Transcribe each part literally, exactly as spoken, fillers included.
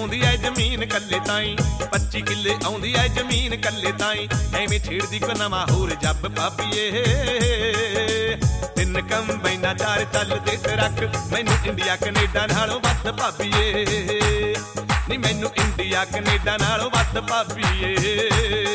ਆਉਂਦੀ ਐ ਜ਼ਮੀਨ ਕੱਲੇ ਤਾਈ, ਪੱਚੀ ਕਿੱਲੇ ਆਉਂਦੀ ਐ ਜ਼ਮੀਨ ਕੱਲੇ ਤਾਈ। ਐਵੇਂ ਛੇੜਦੀ ਕੋ ਨਵਾਂ ਹੋਰ ਜੱਬ ਭਾਬੀਏ, ਤਿੰਨ ਕੰਬਾਈਨਾਂ ਚਾਰ ਚੱਲਦੇ ਟਰੱਕ, ਮੈਨੂੰ ਇੰਡੀਆ ਕਨੇਡਾ ਨਾਲੋਂ ਵੱਧ ਭਾਬੀਏ, ਨੀ ਮੈਨੂੰ ਇੰਡੀਆ ਕਨੇਡਾ ਨਾਲੋਂ ਵੱਧ ਭਾਬੀਏ।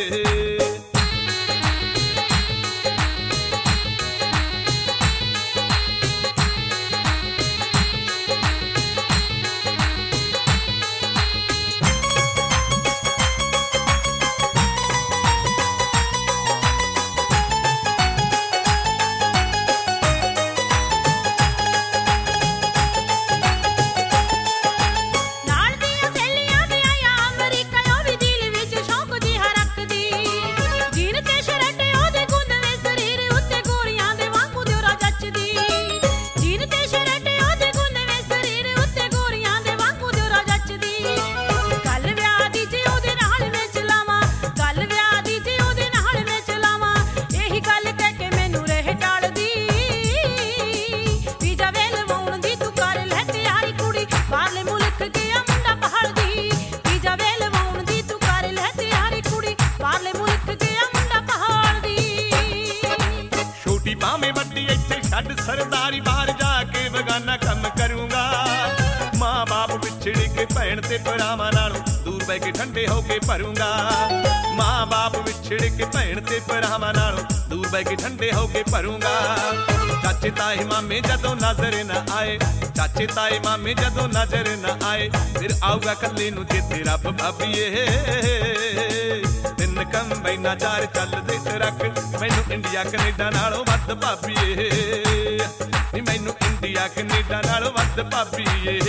ਭਾਵੇਂ ਵੱਡੀ ਇੱਥੇ ਛੱਡ ਸਰਦਾਰੀ, ਬਾਹਰ ਜਾ ਕੇ ਬਗਾਨਾ ਕੰਮ ਕਰੂੰਗਾ। ਮਾਂ ਬਾਪ ਵਿਛੜ ਕੇ ਭੈਣ ਤੇ ਭਰਾਵਾਂ ਨਾਲੋਂ ਦੂਰ ਬਹਿ ਕੇ ਠੰਡੇ ਹੋ ਕੇ ਭਰੂੰਗਾ। ਮਾਂ ਬਾਪ ਵਿਛੜ ਕੇ ਭੈਣ ਤੇ ਭਰਾਵਾਂ ਨਾਲੋਂ ਦੂਰ ਬਹਿ ਕੇ ਠੰਡੇ ਹੋ ਕੇ ਭਰੂੰਗਾ। ਚਾਚੇ ਤਾਏ ਮਾਮੇ ਜਦੋਂ ਨਜ਼ਰ ਨਾ ਆਏ, ਚਾਚੇ ਤਾਏ ਮਾਮੇ ਜਦੋਂ ਨਜ਼ਰ ਨਾ ਆਏ, ਫਿਰ ਆਊਗਾ ਕੱਲੇ ਨੂੰ ਚੇਤੇ ਰੱਬ ਭਾਬੀਏ। ਤਿੰਨ ਕੰਬਾਈਨਾਂ ਚਾਰ ਚੱਲਦੇ ਟਰੱਕ, ਮੈਨੂੰ ਇੰਡੀਆ ਕਨੇਡਾ ਨਾਲੋਂ ਵੱਧ ਭਾਬੀਏ, ਨੀ ਮੈਨੂੰ ਇੰਡੀਆ ਕਨੇਡਾ ਨਾਲੋਂ ਵੱਧ ਭਾਬੀਏ।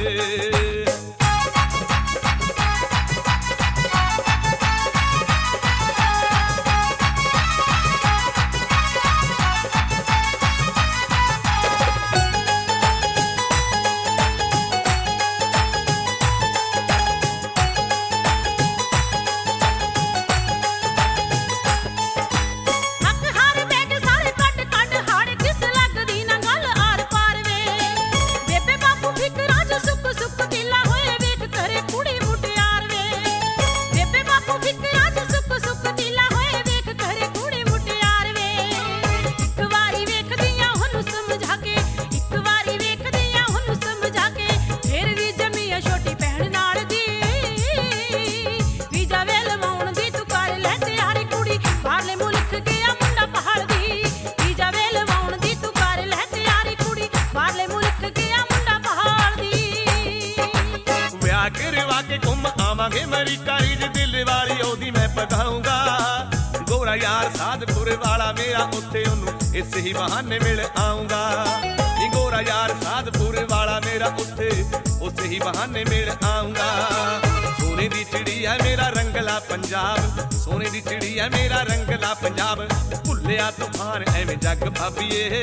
ਆਵਾਂਗੇ ਅਮਰੀਕਾ ਰੀਝ ਦਿਲ ਵਾਲੀ ਉਹਦੀ ਮੈਂ ਪਗਾਊਂਗਾ। ਗੋਰਾ ਯਾਰ ਸਾਧਪੁਰ ਵਾਲਾ ਮੇਰਾ, ਉੱਥੇ ਉਹਨੂੰ ਇਸ ਹੀ ਬਹਾਨੇ ਮਿਲ ਆਊਂਗਾ। ਨੀ ਗੋਰਾ ਯਾਰ ਸਾਧਪੁਰ ਵਾਲਾ ਮੇਰਾ, ਉੱਥੇ ਉਸੇ ਹੀ ਬਹਾਨੇ ਮਿਲ ਆਊਂਗਾ। ਸੋਨੇ ਦੀ ਚਿੜੀ ਹੈ ਮੇਰਾ ਰੰਗਲਾ ਪੰਜਾਬ, ਸੋਨੇ ਦੀ ਚਿੜੀ ਹੈ ਮੇਰਾ ਰੰਗਲਾ ਪੰਜਾਬ। ਭੁੱਲਿਆ ਤੂਫਾਨ ਐਵੇਂ ਜੱਗ ਭਾਬੀਏ,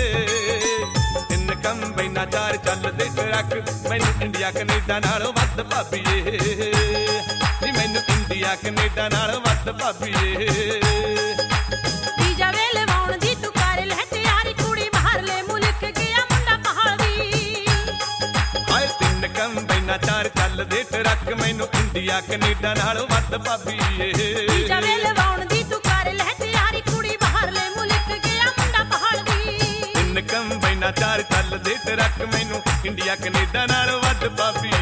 ਤਿੰਨ ਕੰਬਾਈਨਾਂ ਚਾਰ ਚੱਲਦੇ ਟਰੱਕ, ਮੈਨੂੰ ਇੰਡੀਆ ਕਨੇਡਾ ਨਾਲੋਂ ਵੱਧ ਭਾਬੀਏ, ਨੀ ਮੈਨੂੰ ਇੰਡੀਆ ਕਨੇਡਾ ਨਾਲੋਂ ਵੱਧ ਭਾਬੀਏ। ਵੀਜ਼ਾ ਵੇ ਲਵਾਉਣ ਦੀ ਤੂੰ ਕਰ ਲੈ ਤਿਆਰੀ, ਕੁੜੀ ਬਾਹਰਲੇ ਮੁਲਕ ਗਿਆ ਮੁੰਡਾ ਪਹਾੜ ਦੀ। ਹਾਏ ਤਿੰਨ ਕੰਬਾਈਨਾਂ ਚਾਰ ਚੱਲਦੇ ਟਰੱਕ, ਮੈਨੂੰ ਇੰਡੀਆ ਕਨੇਡਾ ਨਾਲੋਂ ਵੱਧ ਭਾਬੀਏ। ਵੀਜ਼ਾ ਵੇ ਲਵਾਉਣ ਦੀ ਤੂੰ ਕਰ ਲੈ ਤਿਆਰੀ, ਕੁੜੀ ਬਾਹਰਲੇ ਮੁਲਕ ਗਿਆ ਮੁੰਡਾ ਪਹਾੜ ਦੀ। ਤਿੰਨ ਕੰਬਾਈਨਾਂ ਚਾਰ ਚੱਲਦੇ ਟਰੱਕ, ਮੈਨੂੰ ਇੰਡੀਆ ਕਨੇਡਾ ਨਾਲੋਂ ਵੱਧ ਭਾਬੀਏ।